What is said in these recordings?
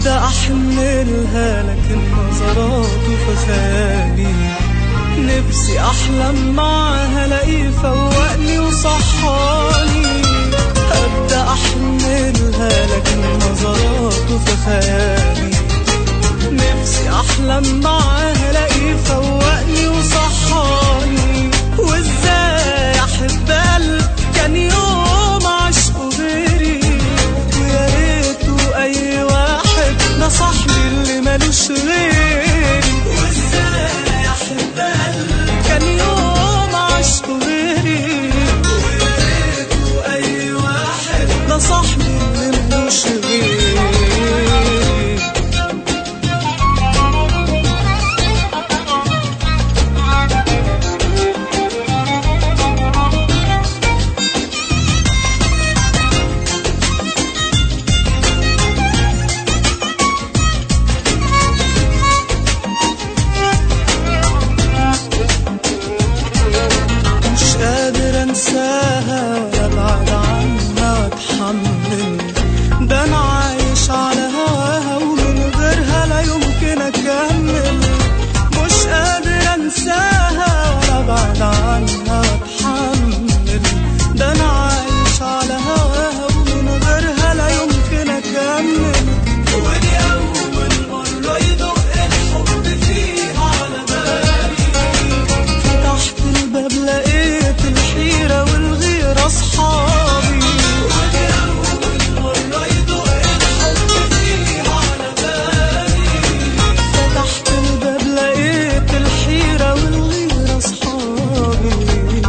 أبدأ أحملها لكن نظراته في خيالي، نفسي أحلم معاها لاقيه فوقني وصحاني. أبدأ أحملها لكن نظراته في خيالي، نفسي أحلم معاها لاقيه فوقني وصحاني. وإزاي أحب قلب كان يوم عشقه غيري، ويا ريته أي واحد نصحني اللي ملوش غيري. وإزاي أحب قلب كان يوم عشقه غيري، ويا ريته أي واحد نصحني اللي ملوش غيري. انساها وابعد عنها واتحمل، ده انا عايش على هواها ومن غيرها لا يمكن اكمل. مش قادر انساها ولا ابعد عنها واتحمل، ده انا عايش على هواها ومن غيرها لا يمكن اكمل. ودي اول مرة يدق الحب فيها على بالي، فتحت الباب لقيت الحيرة والغيرة أصحابي. ودي أول مرة يدق الحب فيها على بالي، فتحت الباب لقيت الحيرة والغيرة أصحابي.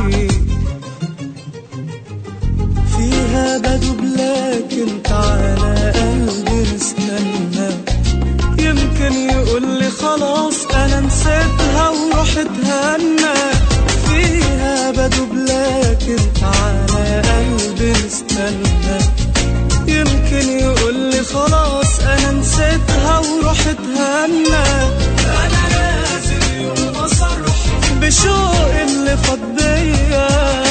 فيها بدوب لكن تعالى قلبي نستنى، يمكن يقولي خلاص أنا نسيتها وروح اتهنى. فيها بدوب لكن تعالى قلبي نستنى، يمكن يقولي خلاص أنا نسيتها وروح اتهنى. أنا لازم يوم أصرح بشوق اللي فض بيا،